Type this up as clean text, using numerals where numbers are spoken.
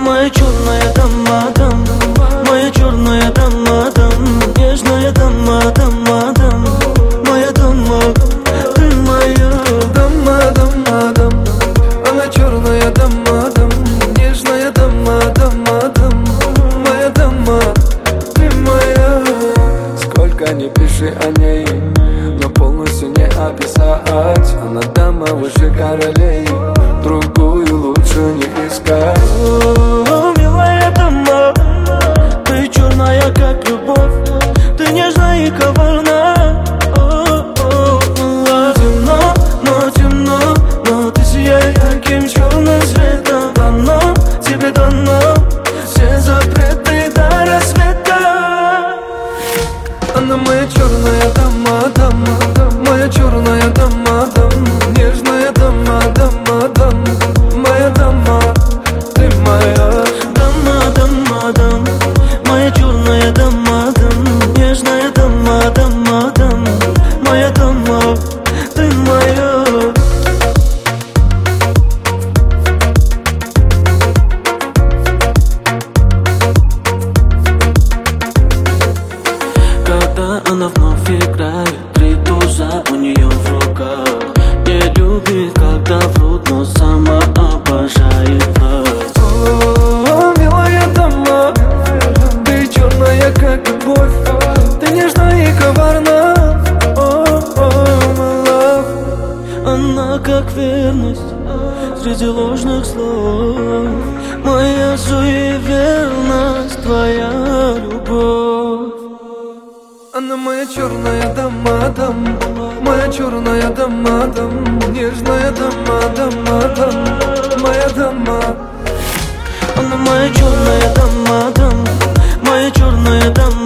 Моя черная дама, моя черная дама, нежная дама, моя дама, ты моя дама. Она черная дама, нежная дама, моя дама, ты моя. Сколько не пиши о ней, но полностью не описать. Она дама выше королей, другую лучше не искать. О, милая дама, ты черная, как любовь, ты нежная и коварна. Темно, но ты сияешь таким черным светом. Дано, тебе дано все запреты до рассвета. Она моя черная дама, моя черная дама, нежная дама, моя дама, ты моя. Дама, моя черная дама, нежная дама, моя дама, ты моя. Когда она вновь играет, три туза у нее в руках. Не любит, когда врут, но сама обожает вас. О, милая дама, ты черная, как любовь, ты нежная и коварна. My love. Она как верность среди ложных слов. Моя суеверность, твоя любовь. Она моя черная дама, моя черная дама, нежная дама, моя дама. Она моя черная дама, моя черная дама.